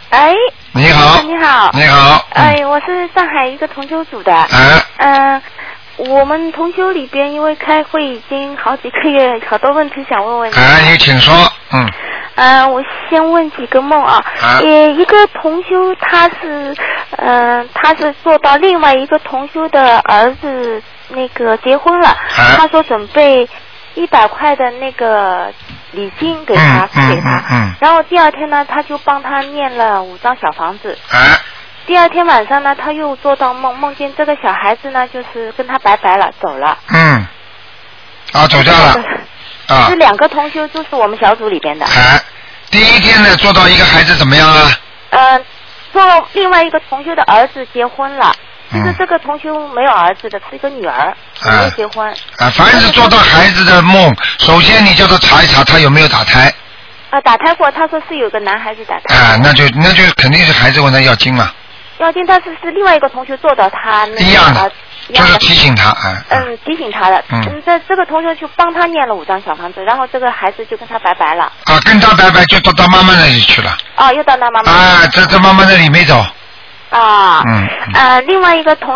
哎， 你好， 你好， 你好， 哎，我是上海一个同修组的，我们同修里边因为开会已经好几个月，好多问题想问问你。 你请说， 我先问几个梦啊。一个同修他是做到另外一个同修的儿子那个结婚了，他说准备100块的那个礼金给他，给他，然后第二天呢，他就帮他念了5张小房子。第二天晚上呢，他又做到梦见这个小孩子呢，就是跟他拜拜了，走了。 走掉了。 是2个同修，就是我们小组里边的。 第一天呢，做到一个孩子怎么样啊？ 做另外一个同修的儿子结婚了。就是这个同修没有儿子的，是一个女儿，没结婚。 凡是做到孩子的梦，首先你叫他查一查他有没有打胎。 打胎过，他说是有个男孩子打胎。 那就肯定是孩子问他要经嘛。 要经，但是另外一个同学做到他那个一样的，就是提醒他。 提醒他的。这个同学就帮他念了5张小房子，然后这个孩子就跟他拜拜了。 跟他拜拜就到妈妈那里去了。 又到他妈妈。 这妈妈那里没走。 另外一个同